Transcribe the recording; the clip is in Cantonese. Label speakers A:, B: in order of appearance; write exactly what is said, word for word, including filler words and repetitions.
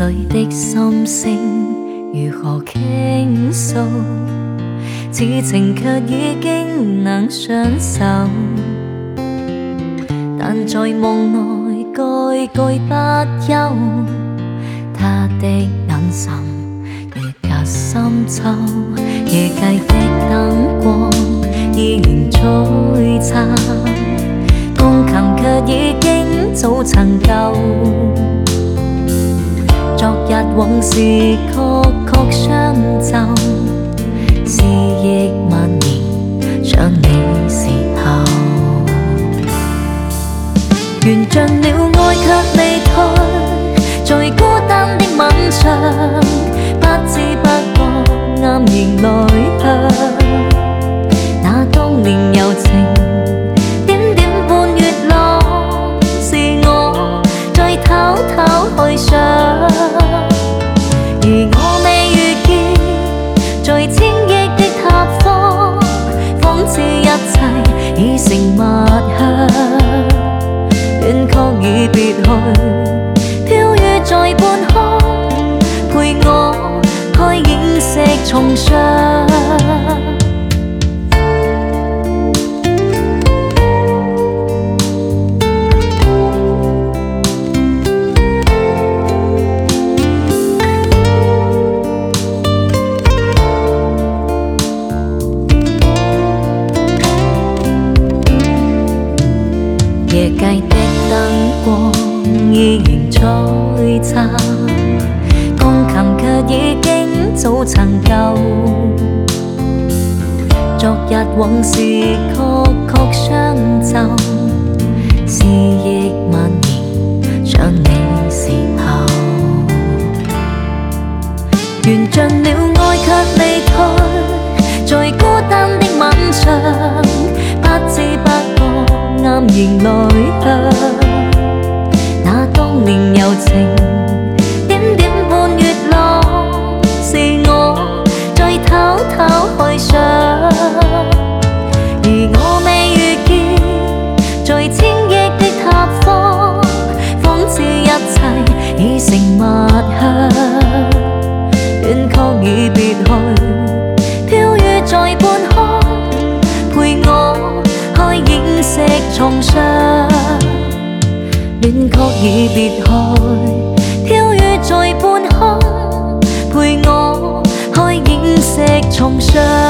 A: 里的心聲如何傾訴，此情卻已經能相守，但在夢內句句不休，他的眼神越加深秋，夜計的燈光依然璀璨，鋼琴卻已經早曾舊，昨日往事曲曲相奏，思憶蔓延像你時候，緣盡了愛卻未退，在孤單的晚上，不知不覺黯然淚向，那當年柔情點點半月浪，是我在偷偷去想，而我未預見，在千億的塔方，仿似一切已成墨香，戀曲已別去，飄於在半空，陪我開映石重上。夜計的燈光依然璀璨，鋼琴卻已經早曾舊，昨日往事曲曲相奏，思憶蔓延像你時候，緣盡了愛卻未退，在孤單的晚上，不知不覺黯然淚向，那當年柔情點點半月浪，是我在偷偷去想，而我未預見，在千億的塔方，仿似一切已成墨香，戀曲已別去，飄於在半空，陪我開映石重上，戀曲已別去，飄於在半空，陪我開映石重上。